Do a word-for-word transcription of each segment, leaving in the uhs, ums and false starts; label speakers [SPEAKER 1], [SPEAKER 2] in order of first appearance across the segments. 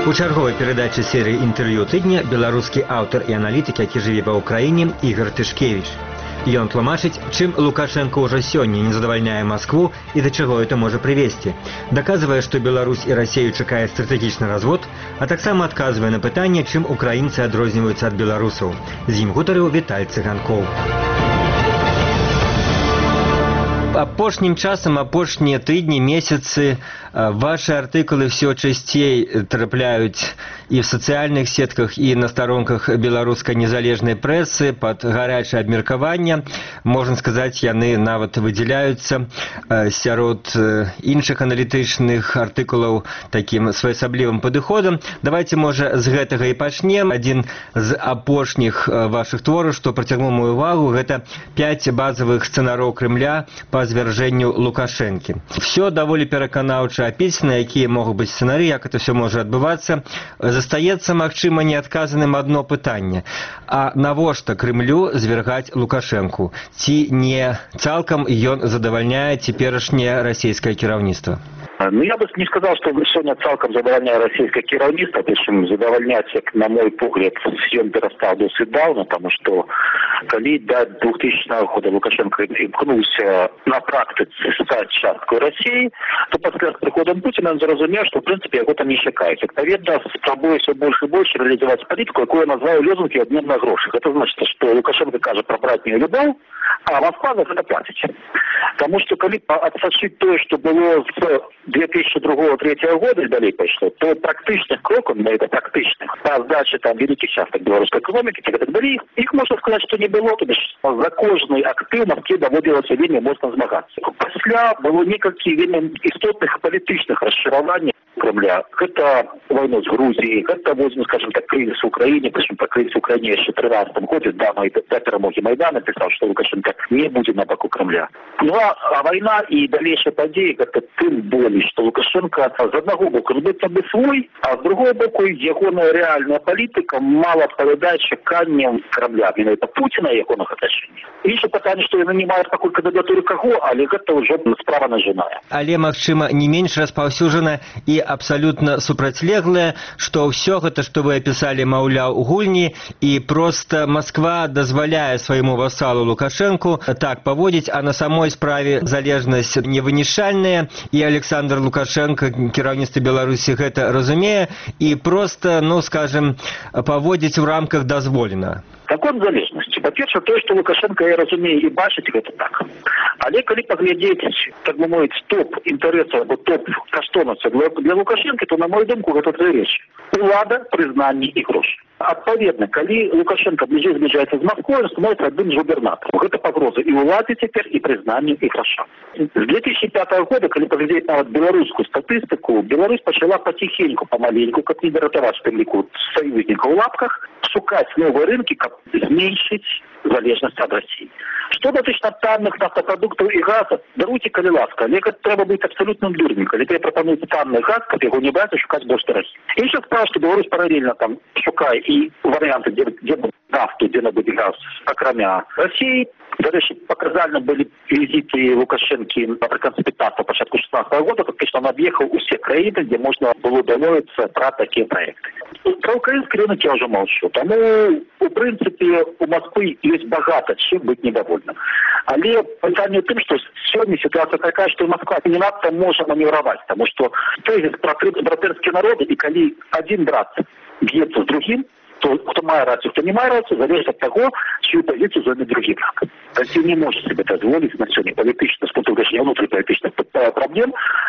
[SPEAKER 1] У чарговай перадачы серыі інтэрв'ю тыдня беларускі аўтар і аналітык, які жыве ва ўкраіне, Ігор Тышкевіч. Ён тлумачыць, чым Лукашенко ўжо сёння не задавальняе Маскву і да чаго это можа прывесці. Даказвае, што Беларусь і Расею чакае стратэгічны развод, а таксама адказвае на пытанне, чым украінцы адрозніваюцца ад беларусаў. З ім гутарыў Віталь Цыганкоў. Апошнім часам, апошнія тыдні, месяцы ваши артыкулы все часцей трапляюць і в сацыяльных сетках, і на старонках беларускай незалежнай прэсы пад гарячае абмеркаванне. Можна сказаць, яны нават выдзяляюцца сярод іншых аналітычных артыкулаў такім своеасаблівым падыходам. Давайте, можа, з гэтага і пачнем. Адзін з апошніх вашых твораў, што прыцягнуў мою увагу, гэта пяць базавых сцэнароў Крымля па звяржэнню Лукашэнкі. Все даволі пераканаўча апісана, якія могуць быць сцэнары, як это все можа адбывацца. Застаецца, магчыма, неадказаным адно пытанне. А навошта Крымлю звяргаць Лукашэнку? Ці не цалкам ён задавальняе цяперашняе расійскае кіраўніцтва?
[SPEAKER 2] Ну, я бы не сказал, что сегодня целком задовольняет российское кировництво, причем задовольнять, на мой погляд, съем перестал досить давно, потому что коли до двухтысячного года Лукашенко имкнулся на практике стать частью России, то после приходом Путина он заразумел, что в принципе его там не чекает. Отповедно, спробуя все больше и больше реализовать политику, какую я назвал лозунги «обмен на гроши». Это значит, что Лукашенко кажет про братнюю любовь, а Москва за это платит. Потому что коли отсочить то, что было с две тысячи другого-третьего года и далее пошло, то практичных кроков, на это практичных, по сдаче там великих часток белорусской экономики, и так далее, их можно сказать, что не было, то есть за кожный актив Москве доводилось вельми моцно змагаться. Після было некалькі вельми істотных политичных расчарований Кремля. Это войну с Грузией, это, возьмем, скажем так, кризис в Украине, причем про кризис в Украине еще в тринадцатом году, да, до перемоги Майдана писал, что Лукашенко не будет на боку Кремля. Ну а, а война и дальнейшие подеи, это тем более, что Лукашенко з одного боку робиться би свой, а з другого боку його реальна політика мало відповідає чеканням Кремля. Він це Путіна і його оточення. Інше питання, що він не має такої кандидатури кого, але це вже справа нажинає.
[SPEAKER 1] Але, магчыма, не менш распаўсюджана і абсолютно супрацьлеглае, што ўсё гэта, што вы апісалі, маўляў, гульні, і просто Москва дазваляе свайму васалу Лукашенку так паводзіць, а на самой справе залежнасць невынішальная, і Александр Лукашенко, кіраўніцтва Беларусі, гэта разумее, і просто, ну, скажем, паводзіць у рамках дазволена.
[SPEAKER 2] Закон залежнасці. Па-перше, то, што Лукашенко, я разумею, і бачыць гэта так. Але калі паглядзець, так бы мовіць, топ інтарэсаў або топ каштоўнасцяў для, для Лукашенко, то, на мою думку, гэта тры рэчы. Улада, прызнанне і грошы. Адпаведна, калі Лукашенко бліжэй збліжаецца з Москвой, он становіцца адным з губернатараў. Гэта пагроза і уладзе цяпер, і прызнанню, і грошам. З две тысячи пятого года, калі паглядзець нават беларускую статыстыку, Беларусь пачала потихеньку, помаленьку, как не дратаваць тымліку союзнікаў у лапках, шукаць новыя рынкі, каб зменшыць залежнасць ад России. Что датычна танных нафтопродуктаў і газа, даруйце, калі ласка, але гэта трэба быць абсалютным дурнем, калі ты прапануюць танны газ, каб яго не браць і шукаць больш дарагі. Інша справа, што Беларусь паралельна там шукае і варыянты, дзе, дзе нафту, дзе набыць газ, акрамя России. Дарэчы, паказальна былі візіты Лукашэнкі напрыканцы пятнадцатого, пачатку шестнадцатого года, фактычна он аб'ехаў усе краіны, дзе можна было дамовіцца пра такія праекты. Про украінскі рынок я ўжо молчу. Таму, у прынцыпе, у Москвы ёсць багата чым быць недовольным. Але пытанне ў тым, што сёння сітуацыя такая, што Москва не надта можа маневраваць, таму што тезіс пра братэрскія народы, і калі адзін брат б'ецца з другім, то кто мае рацию, кто не мае рацию, зависит от того, чью позицию займет другие. Россия не может себе дозволить на сегодня политических, с точки зрения внутриполитических проблем,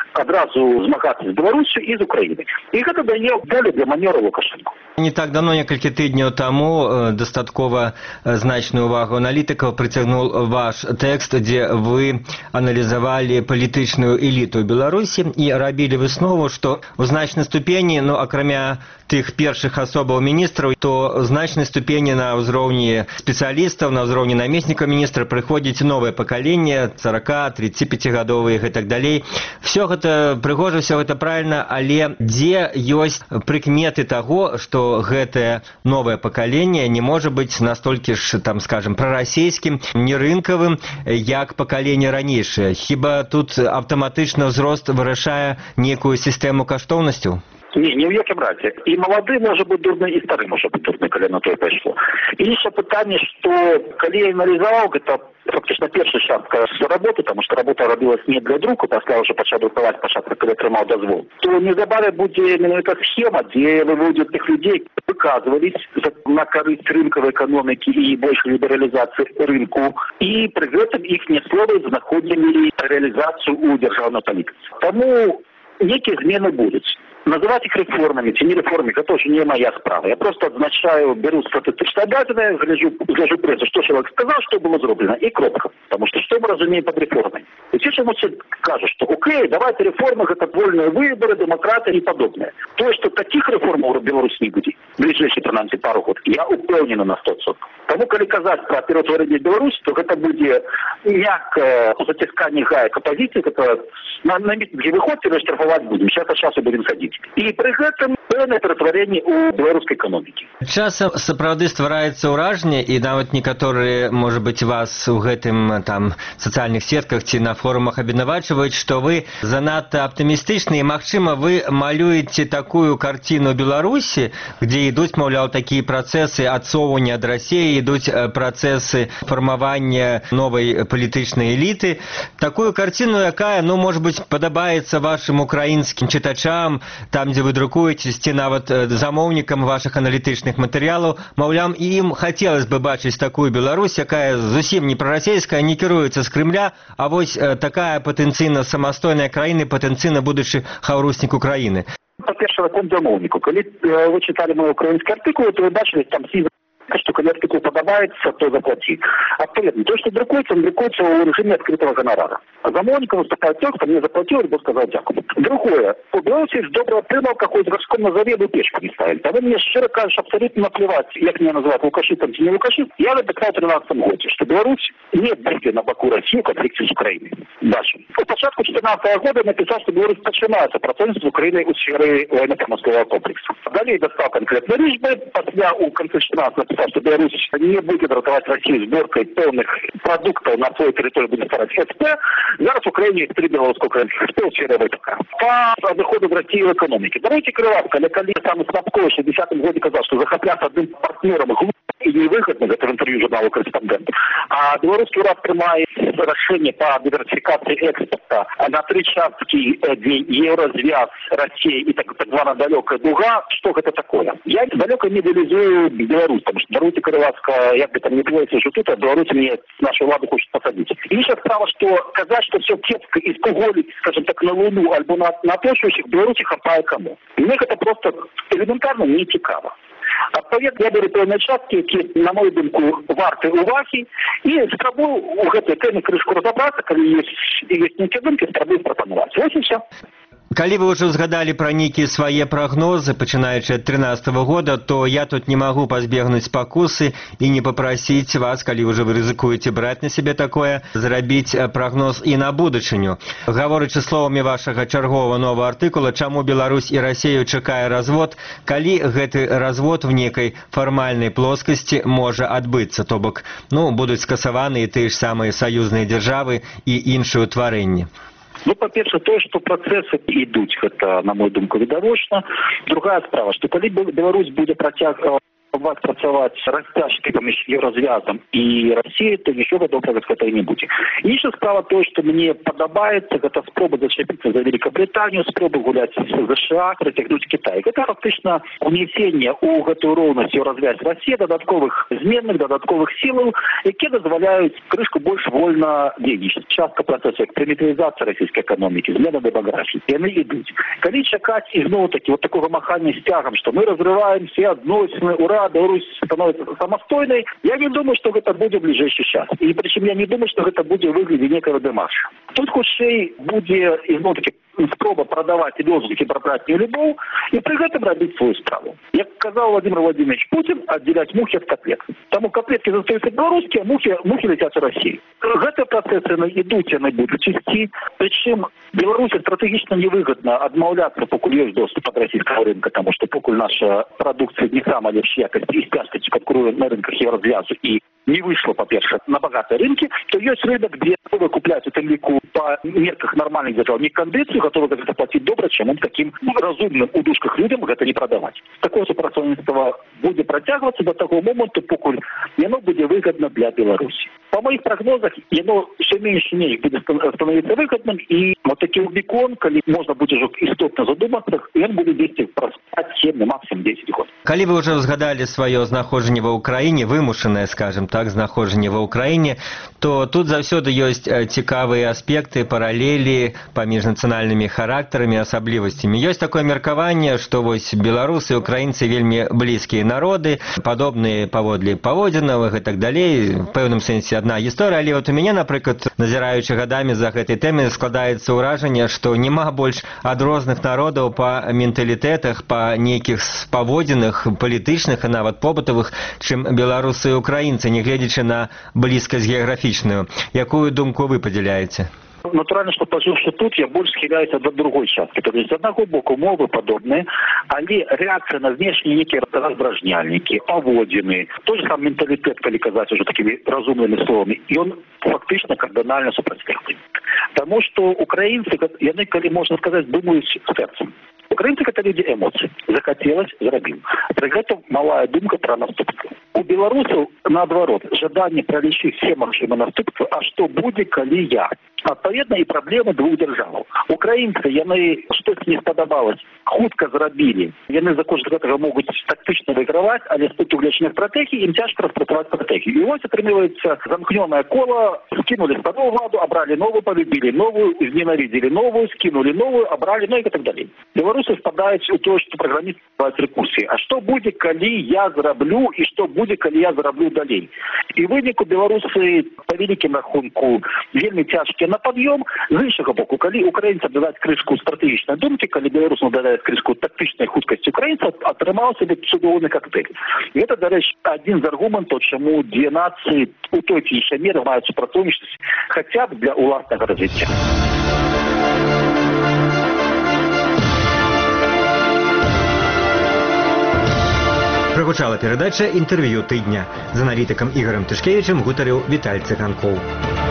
[SPEAKER 2] одразу змагаться с Беларусью и с Украиной. И это дает поле для маневра Лукашенко.
[SPEAKER 1] Не так давно, некалькі тыдняў таму, дастаткова значную увагу аналітыкаў прыцягнуў ваш тэкст, дзе вы аналізавалі палітычную эліту Беларусі і рабілі выснову, што ў значнай ступені, ну, акрамя тых першых асобаў міністраў, то ў значнай ступені на ўзроўні спецыялістаў, на ўзроўні намеснікаў міністра прыходзіць новае пакаленне, сорок-тридцатипятигадовых і так далей. Все гэта прыгожа, все гэта правильно, але дзе ёсць прыкметы таго, што гэтае новае пакаленне не можа быць настолькі ж, там, скажем, прарасійскім, не рынкавым, як пакаленне ранейшае. Хіба тут аўтаматычна ўзрост вырашае некую сістэму каштоўнасцяў?
[SPEAKER 2] Не, не ў якім разе. І малады можа быць дурны, і стары можа быць дурны, калі на тое пайшло. І яшчэ пытанне, што калі я аналізаваў, гэта фактычна першая частка з работы, таму што работа рабілась не для друку, пасля ўжо пачаў друкаваць пачатку, калі атрымаў дазвол, то неўзабаве будзе менавіта схема, дзе выводзяць тых людзей, выказвались на карысць рынкавай эканомікі і большай лібералізацыі рынку, і пры гэтым іхнія словы знаходзілі рэалізацыю ў дзяржаўнай палітыцы. Таму некие змены будут. Называть их реформами, ці не реформами, это тоже не моя справа. Я просто отзначаю, беру статистичное обязанное, гляжу, гляжу прессу, что человек сказал, что было сделано, и кропка. Потому что что мы разумеем под реформой? И все чему-то кажут, что окей, давайте реформы, это вольные выборы, демократия и подобное. То, что таких реформ в Беларуси не будет, в ближайшие тринадцать пару год, я упевнен на сто процентов. Тому, коли казать про перетворение Беларуси, то это будет мягкое затискание гаек оппозиции, которая на, на где выходит, и штрафовать будем. Сейчас от часу будем ходить. І при гэтым пэўнае ператварэнне ў беларускай эканомікі.
[SPEAKER 1] Часам сапраўды ствараецца ўражанне, і нават некаторыя, можа быць, вас у гэтым там сацыяльных сетках ці на форумах абвінавачваюць, што вы занадта аптымістычны, і, магчыма, вы малюеце такую карціну Беларусі, дзе ідуць, маўляў, такія працэсы адсоўвання ад Расіі, ідуць працэсы фармавання новай палітычнай эліты. Такую карціну, якая, ну, можа быць, падабаецца вашым украінскім чытачам, там, дзе вы друкуецесь, ці нават замоўнікам вашых аналітычных матэрыялаў, маўляў, і ім хацелось бы бачыць такую Беларусь, якая зусім не прарасійская, не кіруецца з Крымля, а вось такая патэнцыйна самастойная краіна, патэнцыйна будучы хаўруснік Украіны.
[SPEAKER 2] Па-першае, наконт замоўніку. Калі вы чыталі мой украінскі артыкул, то вы бачылі там сі что коли артикул подобается, то заплати. Абсолютно. То, что друкуется, он друкуется в режиме открытого гонорара. А замовником выступает тот, кто мне заплатил, и сказал дякую. Другое. У Беларуси добро отримал какой-то городском на заведу печку не ставили. А вы мне щиро кажешь, абсолютно наплевать, как меня называют, лукашистом или не лукашист. Я написал в тринадцатом году, что Беларусь не будет на боку России в конфликте с Украиной. Дальше. В початку четырнадцатого года написал, что Беларусь начинается процесс с Украиной у сферы военно-промыслового комплекса. Далее достал конкретные лишбы. После у конца четырнадцатого написал, что Беларусь не будет ратовать Россию сборкой полных продуктов на своей территории, будет ставить СП. Зараз в Украине три белорусско-украинских СП у сферы ВПК. По доходу в России в экономике. Давайте крылатка. Коли сам Слабко в шестидесятом году сказал, что захопляться одним партнером и невыгодно, это в интервью журналу «Корреспондент». А белорусский уряд принимает решение по диверсификации экспорта на три частки, где еврозвяз России и так, так званая далекая дуга. Что это такое? Я далеко не идеализую Беларусь, потому что Беларусь крылатка, як бы там не плывется, что тут, а Беларусь мне нашу владу хочет посадить. И еще справа, что сказать, что все кепка из Пуголи, скажем так, на Луну, альбо на, на отошующих, Беларуси хапает кому. Мне это просто элементарно не цікаво. Адпаведна, я беру пэўныя часткі, які, на мою думку, варты увагі, і спрабую у гэтай тэме крышку разабрацца, калі ёсць, ёсць нейкія думкі, спрабую прапанаваць. Вось і ўсё.
[SPEAKER 1] Калі вы ўжо згадалі пра нейкія свае прагнозы, пачынаючы ад трынаццатага года, то я тут не магу пазбегнуць спакусы і не папрасіць вас, калі ўжо вы рызыкуеце браць на сябе такое, зрабіць прагноз і на будучыню. Гаворачы словамі вашага чарговага новага артыкула, чаму Беларусь і Расію чакае развод, калі гэты развод в некай фармальнай плоскасці можа адбыцца, то бок, ну, будуць скасаваны і тыя ж самыя саюзныя дзяржавы і іншыя ўтварэнні.
[SPEAKER 2] Ну, по-перше, то, что процессы идут, это, на мою думку, відавочна. Другая справа, что коли Беларусь будет протягивать працаваць растяжкой паміж Еврозвязом и Россией, то ничего доброго с этого не будет. И еще справа то, что мне подобается, это спроба зачепиться за Великобританию, спроба гулять с США, притягнуть Китай. Это фактично унесение у эту ровность Еврозвязь России додатковых зменных, додатковых сил, які дозволяют крышку больше вольно денежить. Частка процесса экспериментализации российской экономики, змена демографии. И они идут. Коли чекать и снова таки вот такого махания с тягом, что мы разрываем все односины, ура, Беларусь становится самостойной, я не думаю, что это будет в ближайший час. И причем я не думаю, что это будет в выгляде некого демарша. Тут хутчэй будет, ну, таки, спроба продавать лозунги про братнюю любовь и при этом робить свою справу. Як сказал Владимир Владимирович Путин, отделять мухи от котлет. Тому котлетки застаются белорусские, а мухи, мухи летят в Россию. Эти процессы идут, они будут вести. Причем Беларуси стратегично невыгодно отмовляться, покуль есть доступ от российского рынка, потому что покуль наша продукция не самая лучшая, и спяшка конкурирует на рынках Еврозвязу и не вышло, по-перше, на богатые рынки, то есть рынок, где готовы купляют эту лику по мерках нормальных держав, не кондицию, готовы за это платить добро, чем он таким разумным у душках людям это не продавать. Такое супрацоўніцтва будет протягиваться до того момента, покуль оно будет выгодно для Беларуси. По моих прогнозах, оно все меньше и меньше будет становиться выгодным, и вот таким бекон, когда можно будет уже истотно задуматься, он будет действовать про пять, семь, максимум десять год.
[SPEAKER 1] Калі вы ўжо згадалі сваё знаходжанне ва ўкраіне, вымушанае, скажем так, знаходжанне ва ўкраіне, то тут заўсёды ёсць цікавыя аспекты, паралелі паміж нацыянальнымі характарамі, асаблівасцямі. Ёсць такое меркаванне, што вось беларусы і украінцы вельмі блізкія народы, падобныя паводле паводзінавых і так далей, в пэўным сэнсе адна гісторыя, але вот у мяне, напрыклад, назіраючы гадамі за гэтай тэмай, складаецца ўражанне, што няма больш адрозных народаў па менталітэтах, па нейкіх паводзінах палітычных і нават побытавых, чым беларусы і украінцы, нягледзячы на блізкасць геаграфічную. Якую думку вы падзяляеце?
[SPEAKER 2] Натурально, что поживши тут, я больше схиляюсь до другой части. То есть, с одного боку, мовы подобные, они реакция на внешние некие раздражняльники, поводины, тот же самый менталитет, коли казать уже такими разумными словами, и он фактично кардинально сопротивляется. Потому что украинцы, они, коли можно сказать, думают сердцем. Украинцы – это люди эмоций. Захотелось – зарабил. При этом малая думка про наступство. У белорусов, наоборот, жадание пролечить все машины наступства, а что будет, коли я? Отповедно и проблемы двух держав. Украинцы, яны, что не сподобалось, хутко зарабили. Яны за кошт этого могут тактично выигрывать, а с пути увлечения стратегии им тяжко распрацовать стратегию. И вот отримывается замкненное коло, скинули старую владу, обрали новую, полюбили новую, ненавидели новую, скинули новую, обрали, ну и так далее. Белорусы впадают в то, что программисты называют рекурсией. А что будет, коли я зараблю, и что будет, коли я зараблю далей? И вынику белорусы по великим рахунку вельми тяжкие на подъем. З іншого боку, коли українці дадуть кришку стратегічної думки, коли білорусам дадуть кришку тактичної худкості українців, отримався би чудовий коктейль. І це, до речі, один з аргументів, чому дві нації у той чи іншій мірі мають супротивність хоча б для власного розвиття.
[SPEAKER 1] Прагучала перадача «Інтэрв'ю тыдня». З аналітыкам Ігорем Тышкевічем гутарыў Віталь Цыганкоў.